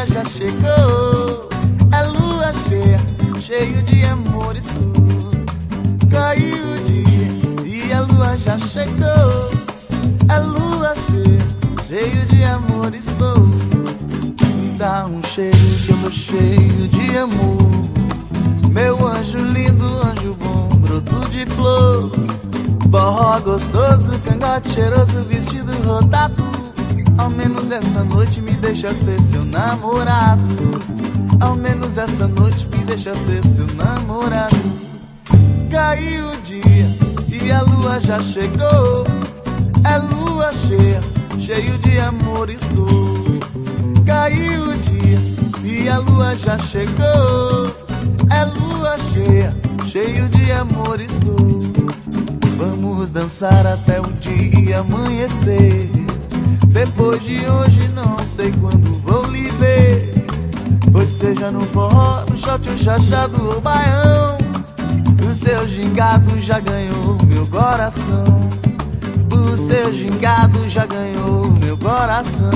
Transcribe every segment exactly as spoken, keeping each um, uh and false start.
lua já chegou. É lua cheia, cheio de amor estou. Caiu o dia e a lua já chegou. É lua cheia, cheio de amor estou. Me dá um cheiro que eu tô cheio de amor. Meu anjo lindo, anjo bom, broto de flor. Borró gostoso, cangote cheiroso, vestido rodado. Ao menos essa noite me deixa ser seu namorado. Ao menos essa noite me deixa ser seu namorado. Caiu o dia e a lua já chegou. É lua cheia, cheio de amor estou. Caiu o dia e a lua já chegou. É lua cheia, cheio de amor estou. Vamos dançar até o dia amanhecer. Depois de hoje não sei quando vou lhe ver. Pois seja no forró, no shot, o chachado ou baião, o seu gingado já ganhou meu coração. O seu gingado já ganhou meu coração.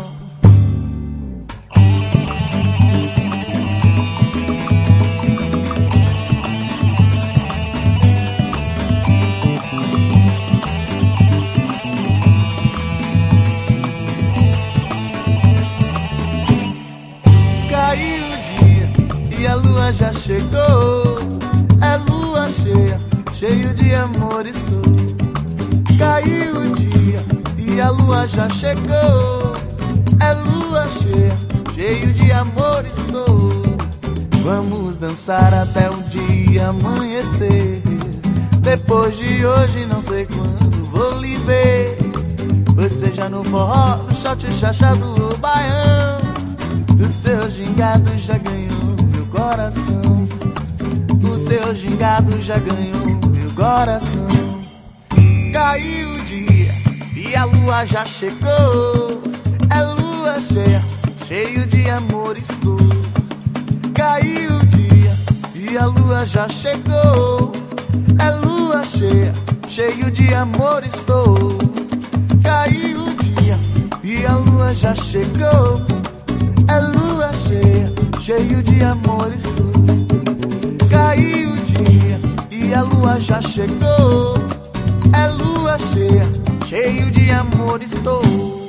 Caiu o dia e a lua já chegou. É lua cheia, cheio de amor estou. Caiu o dia e a lua já chegou. É lua cheia, cheio de amor estou. Vamos dançar até o dia amanhecer. Depois de hoje não sei quando vou lhe ver. Pois seja no forró, no shot, chachado ou baião, o seu gingado já ganhou meu coração. O seu gingado já ganhou meu coração. Caiu o dia e a lua já chegou. É lua cheia, cheio de amor estou. Caiu o dia e a lua já chegou. É lua cheia, cheio de amor estou. Caiu o dia e a lua já chegou. É lua cheia, cheio de amor estou. Caiu o dia e a lua já chegou. É lua cheia, cheio de amor estou.